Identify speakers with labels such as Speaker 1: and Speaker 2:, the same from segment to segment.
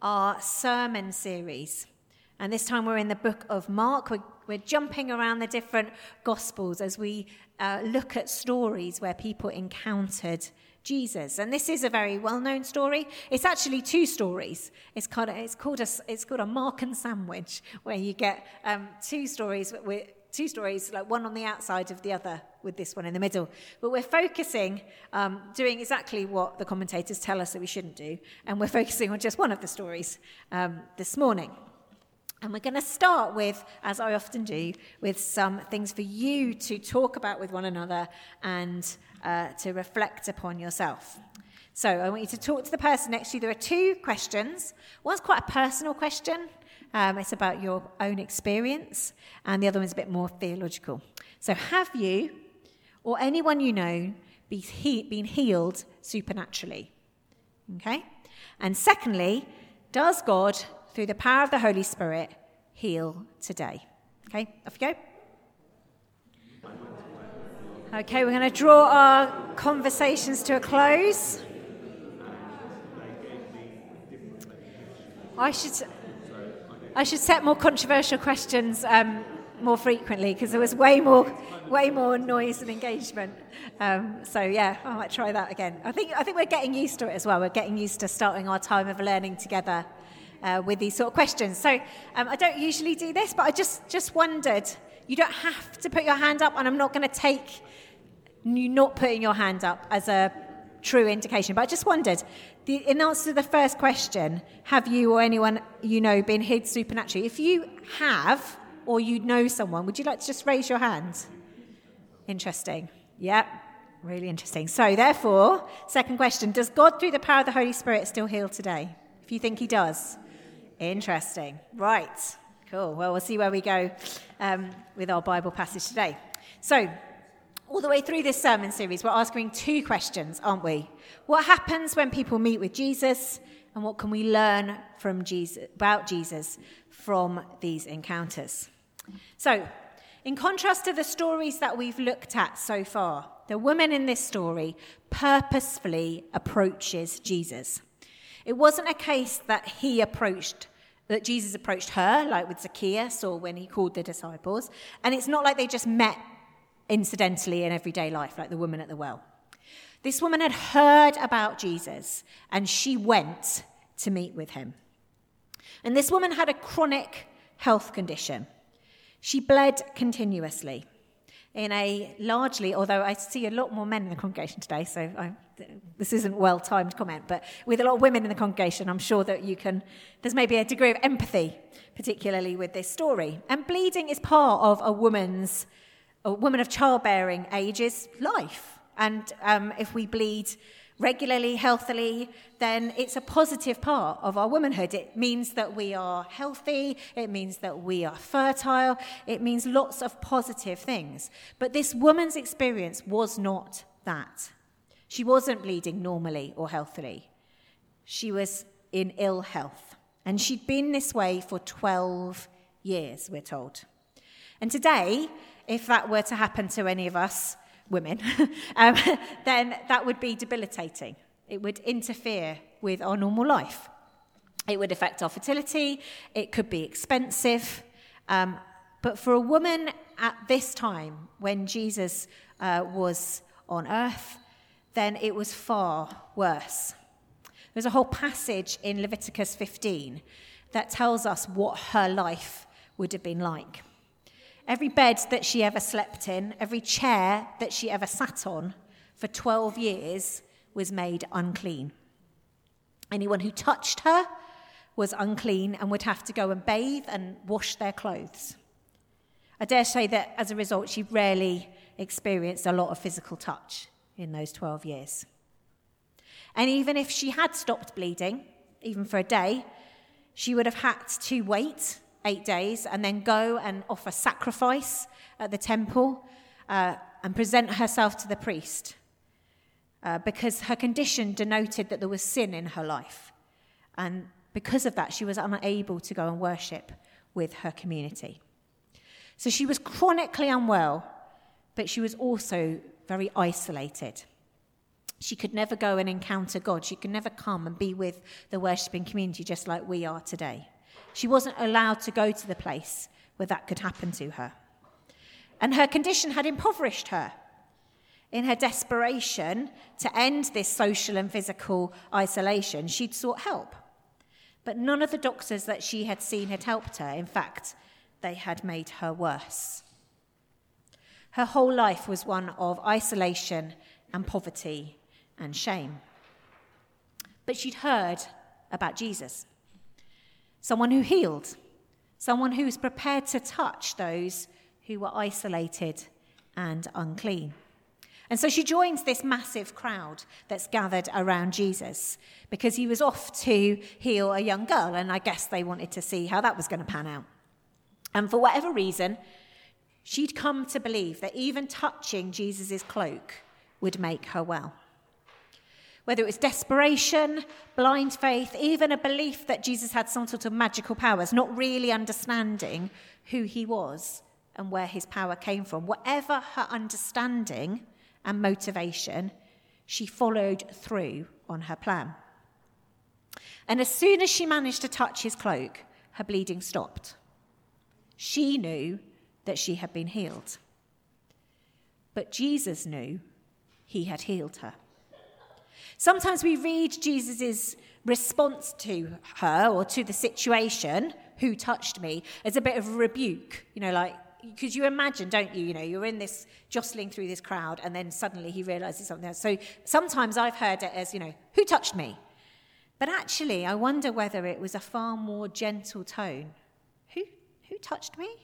Speaker 1: our sermon series. And this time we're in the book of Mark. We're jumping around the different Gospels as we look at stories where people encountered Jesus. And this is a very well-known story. It's actually two stories. It's called a Mark and sandwich, where you get two stories, like one on the outside of the other, with this one in the middle. But we're focusing, doing exactly what the commentators tell us that we shouldn't do, and we're focusing on just one of the stories this morning. And we're going to start with, as I often do, with some things for you to talk about with one another and to reflect upon yourself. So I want you to talk to the person next to you. There are two questions. One's quite a personal question. It's about your own experience, and the other one's a bit more theological. So have you, or anyone you know, been healed supernaturally? Okay? And secondly, does God, through the power of the Holy Spirit, heal today? Okay, off you go. Okay, we're going to draw our conversations to a close. I should set more controversial questions more frequently, because there was way more noise and engagement. So yeah, I might try that again. I think we're getting used to it as well. We're getting used to starting our time of learning together with these sort of questions. So I don't usually do this, but I just wondered, you don't have to put your hand up, and I'm not going to take you not putting your hand up as a true indication, but I just wondered, in answer to the first question, have you or anyone you know been healed supernaturally? If you have, or you know someone, would you like to just raise your hand? Interesting. Yeah, really interesting. So therefore, second question, does God through the power of the Holy Spirit still heal today? If you think he does. Interesting. Right. Cool. Well, we'll see where we go with our Bible passage today. So, all the way through this sermon series, we're asking two questions, aren't we? What happens when people meet with Jesus, and what can we learn about Jesus from these encounters? So, in contrast to the stories that we've looked at so far, the woman in this story purposefully approaches Jesus. It wasn't a case that Jesus approached her, like with Zacchaeus or when he called the disciples. And it's not like they just met incidentally in everyday life, like the woman at the well. This woman had heard about Jesus, and she went to meet with him. And this woman had a chronic health condition. She bled continuously in a largely, although I see a lot more men in the congregation today, so this isn't well-timed comment, but with a lot of women in the congregation, I'm sure that there's maybe a degree of empathy, particularly with this story. And bleeding is part of a woman of childbearing age's life. And if we bleed regularly, healthily, then it's a positive part of our womanhood. It means that we are healthy. It means that we are fertile. It means lots of positive things. But this woman's experience was not that. She wasn't bleeding normally or healthily. She was in ill health. And she'd been this way for 12 years, we're told. And today, if that were to happen to any of us women, then that would be debilitating. It would interfere with our normal life. It would affect our fertility. It could be expensive. But for a woman at this time, when Jesus was on earth, then it was far worse. There's a whole passage in Leviticus 15 that tells us what her life would have been like. Every bed that she ever slept in, every chair that she ever sat on for 12 years was made unclean. Anyone who touched her was unclean and would have to go and bathe and wash their clothes. I dare say that as a result, she rarely experienced a lot of physical touch in those 12 years. And even if she had stopped bleeding, even for a day, she would have had to wait 8 days and then go and offer sacrifice at the temple and present herself to the priest because her condition denoted that there was sin in her life. And because of that, she was unable to go and worship with her community. So she was chronically unwell, but she was also very isolated. She could never go and encounter God. She could never come and be with the worshipping community just like we are today. She wasn't allowed to go to the place where that could happen to her. And her condition had impoverished her. In her desperation to end this social and physical isolation, she'd sought help. But none of the doctors that she had seen had helped her. In fact, they had made her worse. Her whole life was one of isolation and poverty and shame. But she'd heard about Jesus, someone who healed, someone who was prepared to touch those who were isolated and unclean. And so she joins this massive crowd that's gathered around Jesus because he was off to heal a young girl, and I guess they wanted to see how that was going to pan out. And for whatever reason, she'd come to believe that even touching Jesus' cloak would make her well. Whether it was desperation, blind faith, even a belief that Jesus had some sort of magical powers, not really understanding who he was and where his power came from. Whatever her understanding and motivation, she followed through on her plan. And as soon as she managed to touch his cloak, her bleeding stopped. She knew that she had been healed. But Jesus knew he had healed her. Sometimes we read Jesus' response to her or to the situation, who touched me, as a bit of a rebuke, like, because you imagine, don't you, you're in this, jostling through this crowd, and then suddenly he realizes something else. So sometimes I've heard it as, who touched me? But actually, I wonder whether it was a far more gentle tone. Who touched me?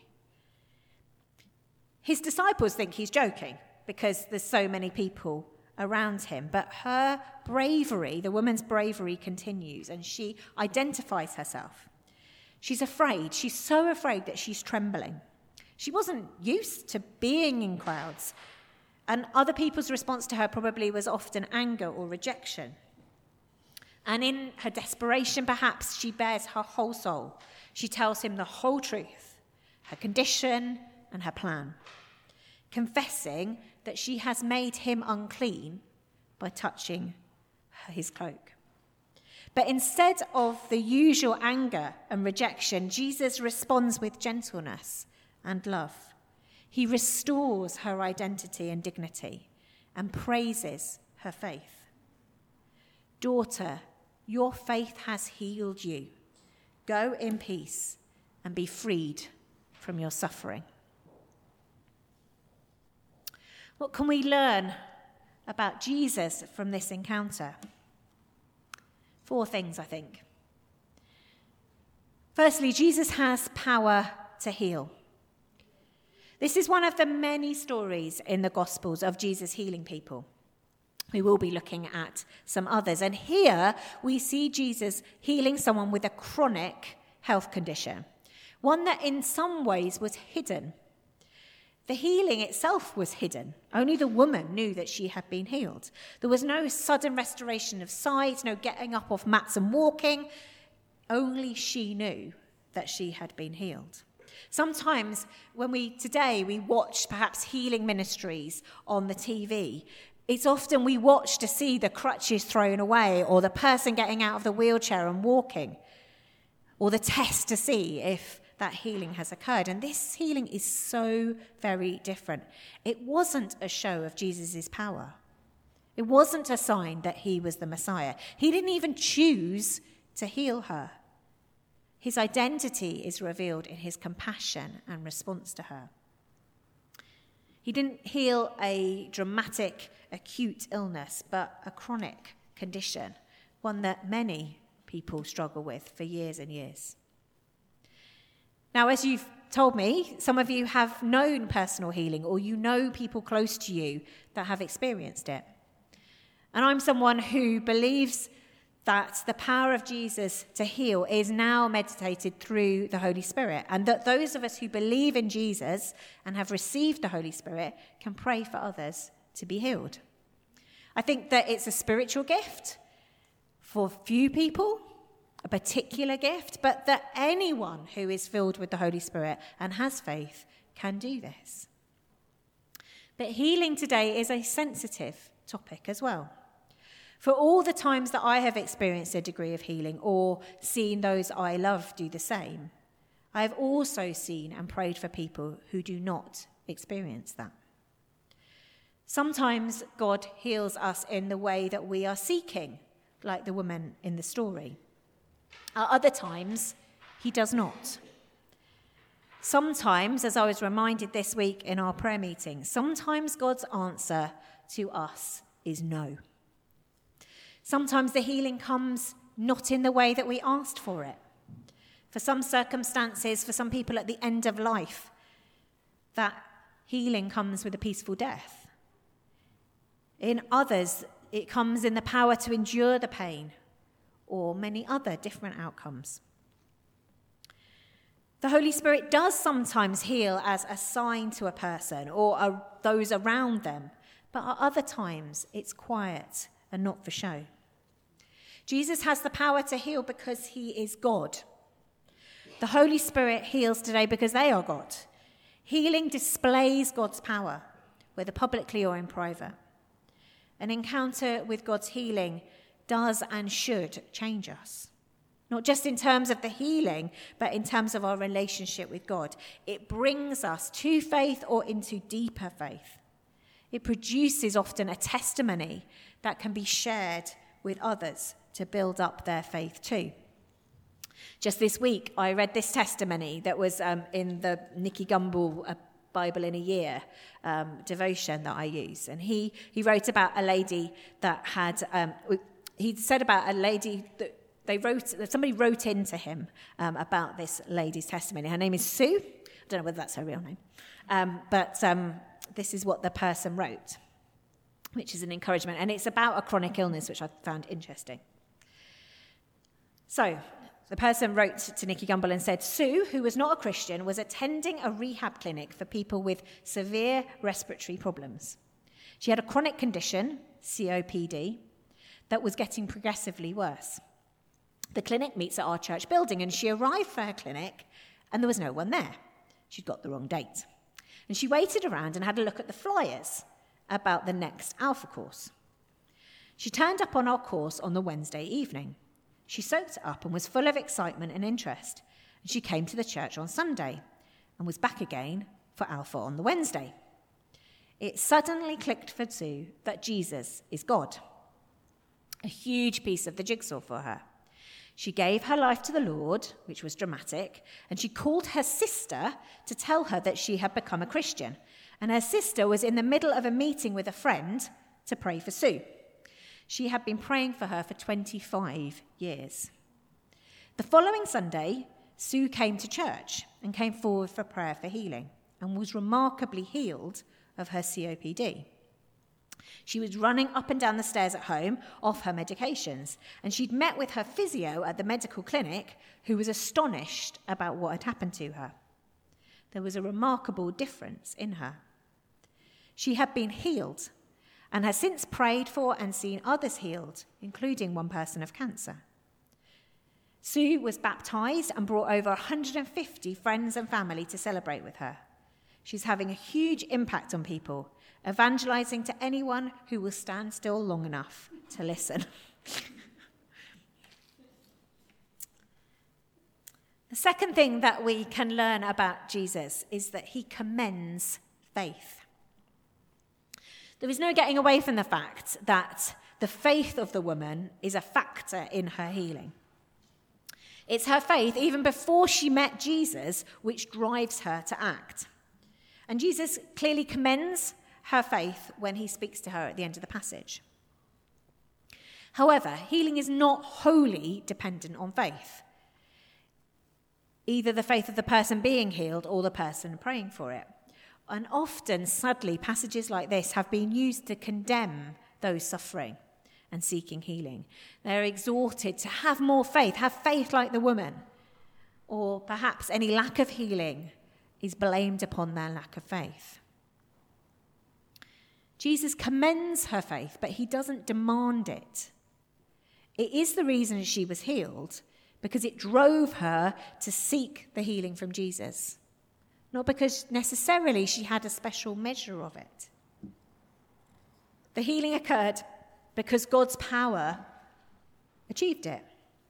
Speaker 1: His disciples think he's joking because there's so many people around him. But her bravery, the woman's bravery, continues, and she identifies herself. She's afraid. She's so afraid that she's trembling. She wasn't used to being in crowds, and other people's response to her probably was often anger or rejection. And in her desperation, perhaps, she bears her whole soul. She tells him the whole truth, her condition and her plan, confessing that she has made him unclean by touching his cloak. But instead of the usual anger and rejection, Jesus responds with gentleness and love. He restores her identity and dignity and praises her faith. Daughter, your faith has healed you. Go in peace and be freed from your suffering. What can we learn about Jesus from this encounter? 4 things, I think. Firstly, Jesus has power to heal. This is one of the many stories in the Gospels of Jesus healing people. We will be looking at some others. And here we see Jesus healing someone with a chronic health condition, one that in some ways was hidden. The healing itself was hidden. Only the woman knew that she had been healed. There was no sudden restoration of sight, no getting up off mats and walking. Only she knew that she had been healed. Sometimes today we watch perhaps healing ministries on the TV. It's often we watch to see the crutches thrown away or the person getting out of the wheelchair and walking, or the test to see if that healing has occurred. And this healing is so very different. It wasn't a show of Jesus' power. It wasn't a sign that he was the Messiah. He didn't even choose to heal her. His identity is revealed in his compassion and response to her. He didn't heal a dramatic, acute illness, but a chronic condition, one that many people struggle with for years and years. Now, as you've told me, some of you have known personal healing, or you know people close to you that have experienced it. And I'm someone who believes that the power of Jesus to heal is now meditated through the Holy Spirit, and that those of us who believe in Jesus and have received the Holy Spirit can pray for others to be healed. I think that it's a spiritual gift for few people, a particular gift, but that anyone who is filled with the Holy Spirit and has faith can do this. But healing today is a sensitive topic as well. For all the times that I have experienced a degree of healing or seen those I love do the same, I have also seen and prayed for people who do not experience that. Sometimes God heals us in the way that we are seeking, like the woman in the story. At other times, he does not. Sometimes, as I was reminded this week in our prayer meeting, sometimes God's answer to us is no. Sometimes the healing comes not in the way that we asked for it. For some circumstances, for some people at the end of life, that healing comes with a peaceful death. In others, it comes in the power to endure the pain, or many other different outcomes. The Holy Spirit does sometimes heal as a sign to a person or those around them, but at other times it's quiet and not for show. Jesus has the power to heal because he is God. The Holy Spirit heals today because they are God. Healing displays God's power, whether publicly or in private. An encounter with God's healing does and should change us. Not just in terms of the healing, but in terms of our relationship with God. It brings us to faith or into deeper faith. It produces often a testimony that can be shared with others to build up their faith too. Just this week, I read this testimony that was in the Nicky Gumbel Bible in a Year devotion that I use. And he wrote about a lady that had, he said about a lady that somebody wrote into him about this lady's testimony. Her name is Sue. I don't know whether that's her real name. But this is what the person wrote, which is an encouragement. And it's about a chronic illness, which I found interesting. So the person wrote to Nicky Gumbel and said, Sue, who was not a Christian, was attending a rehab clinic for people with severe respiratory problems. She had a chronic condition, COPD, that was getting progressively worse. The clinic meets at our church building, and she arrived for her clinic, and there was no one there. She'd got the wrong date. And she waited around and had a look at the flyers about the next Alpha course. She turned up on our course on the Wednesday evening. She soaked it up and was full of excitement and interest. And she came to the church on Sunday and was back again for Alpha on the Wednesday. It suddenly clicked for Sue that Jesus is God. A huge piece of the jigsaw for her. She gave her life to the Lord, which was dramatic, and she called her sister to tell her that she had become a Christian. And her sister was in the middle of a meeting with a friend to pray for Sue. She had been praying for her for 25 years. The following Sunday, Sue came to church and came forward for prayer for healing and was remarkably healed of her COPD. She was running up and down the stairs at home off her medications, and she'd met with her physio at the medical clinic, who was astonished about what had happened to her. There was a remarkable difference in her. She had been healed and has since prayed for and seen others healed, including one person of cancer. Sue was baptized and brought over 150 friends and family to celebrate with her. She's having a huge impact on people, evangelizing to anyone who will stand still long enough to listen. The second thing that we can learn about Jesus is that he commends faith. There is no getting away from the fact that the faith of the woman is a factor in her healing. It's her faith, even before she met Jesus, which drives her to act. And Jesus clearly commends her faith when he speaks to her at the end of the passage. However, healing is not wholly dependent on faith, either the faith of the person being healed or the person praying for it. And often, sadly, passages like this have been used to condemn those suffering and seeking healing. They're exhorted to have more faith, have faith like the woman. Or perhaps any lack of healing is blamed upon their lack of faith. Jesus commends her faith, but he doesn't demand it. It is the reason she was healed, because it drove her to seek the healing from Jesus. Not because necessarily she had a special measure of it. The healing occurred because God's power achieved it.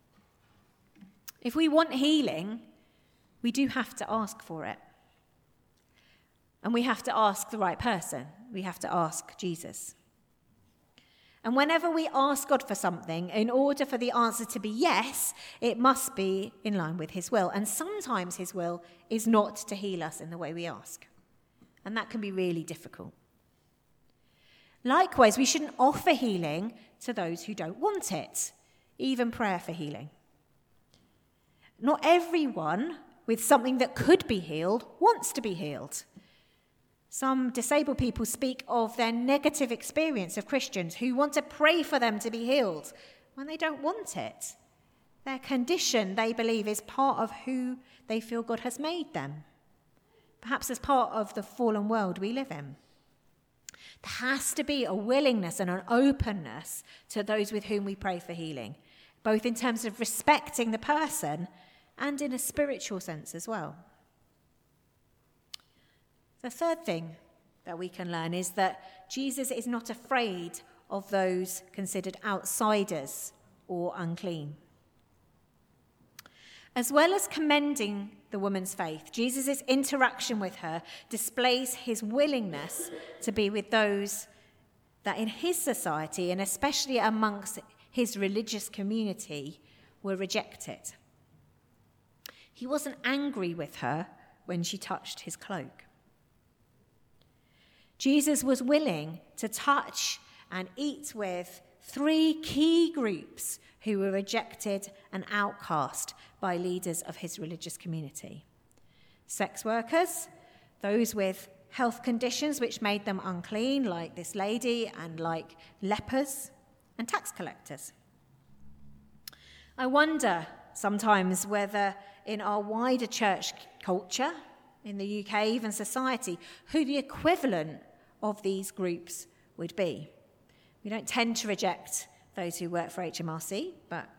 Speaker 1: If we want healing, we do have to ask for it. And we have to ask the right person. We have to ask Jesus. And whenever we ask God for something, in order for the answer to be yes, it must be in line with his will. And sometimes his will is not to heal us in the way we ask. And that can be really difficult. Likewise, we shouldn't offer healing to those who don't want it, even prayer for healing. Not everyone with something that could be healed wants to be healed. Some disabled people speak of their negative experience of Christians who want to pray for them to be healed when they don't want it. Their condition, they believe, is part of who they feel God has made them, perhaps as part of the fallen world we live in. There has to be a willingness and an openness to those with whom we pray for healing, both in terms of respecting the person and in a spiritual sense as well. The third thing that we can learn is that Jesus is not afraid of those considered outsiders or unclean. As well as commending the woman's faith, Jesus' interaction with her displays his willingness to be with those that in his society, and especially amongst his religious community, were rejected. He wasn't angry with her when she touched his cloak. Jesus was willing to touch and eat with 3 key groups who were rejected and outcast by leaders of his religious community. Sex workers, those with health conditions which made them unclean, like this lady, and like lepers, and tax collectors. I wonder sometimes whether in our wider church culture, in the UK, even society, who the equivalent of these groups would be. We don't tend to reject those who work for HMRC, but,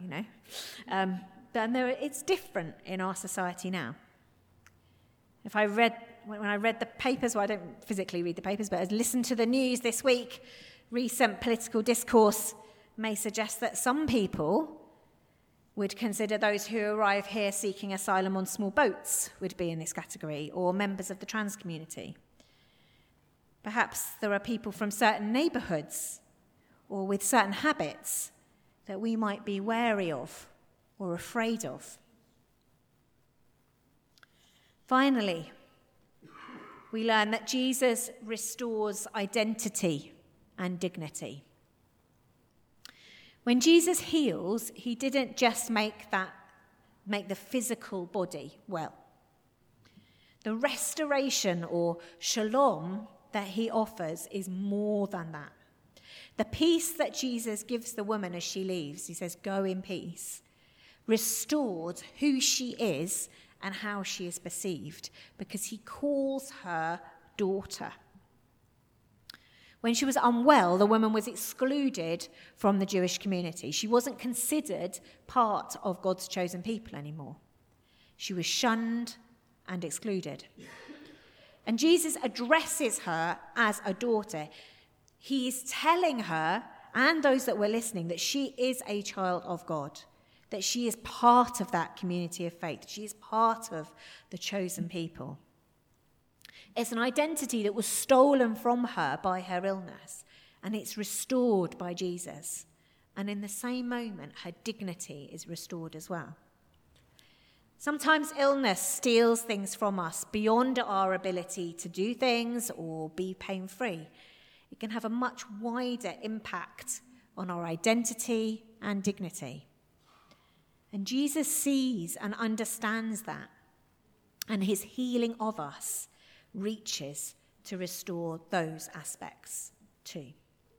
Speaker 1: it's different in our society now. When I read the papers, well, I don't physically read the papers, but I listened to the news this week, recent political discourse may suggest that some people would consider those who arrive here seeking asylum on small boats would be in this category, or members of the trans community. Perhaps there are people from certain neighbourhoods or with certain habits that we might be wary of or afraid of. Finally, we learn that Jesus restores identity and dignity. When Jesus heals, he didn't just make the physical body well. The restoration or shalom that he offers is more than that. The peace that Jesus gives the woman as she leaves, he says, "Go in peace," restored who she is and how she is perceived, because he calls her daughter. When she was unwell, the woman was excluded from the Jewish community. She wasn't considered part of God's chosen people anymore. She was shunned and excluded. And Jesus addresses her as a daughter. He is telling her and those that were listening that she is a child of God, that she is part of that community of faith. She is part of the chosen people. It's an identity that was stolen from her by her illness, and it's restored by Jesus. And in the same moment, her dignity is restored as well. Sometimes illness steals things from us beyond our ability to do things or be pain-free. It can have a much wider impact on our identity and dignity. And Jesus sees and understands that, and his healing of us reaches to restore those aspects too.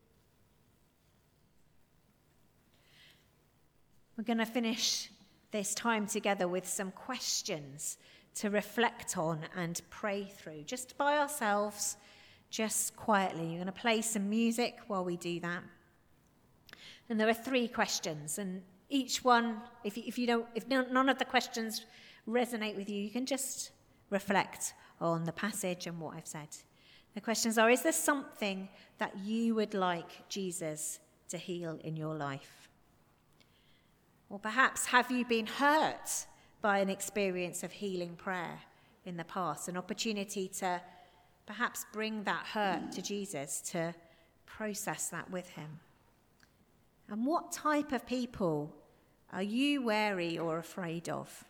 Speaker 1: We're going to finish this time together with some questions to reflect on and pray through, just by ourselves, just quietly. You're going to play some music while we do that. And there are 3 questions, and each one, if none of the questions resonate with you, you can just reflect on the passage and what I've said. The questions are: is there something that you would like Jesus to heal in your life? Or perhaps have you been hurt by an experience of healing prayer in the past, an opportunity to perhaps bring that hurt to Jesus, to process that with him? And what type of people are you wary or afraid of?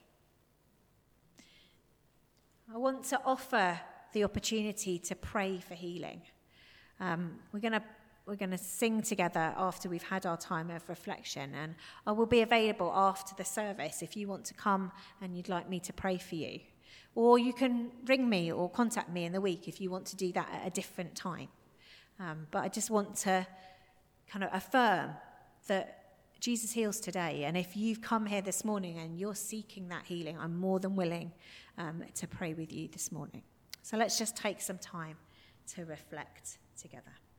Speaker 1: I want to offer the opportunity to pray for healing. We're going to sing together after we've had our time of reflection, and I will be available after the service if you want to come and you'd like me to pray for you. Or you can ring me or contact me in the week if you want to do that at a different time. But I just want to kind of affirm that Jesus heals today, and if you've come here this morning and you're seeking that healing, I'm more than willing to pray with you this morning. So let's just take some time to reflect together.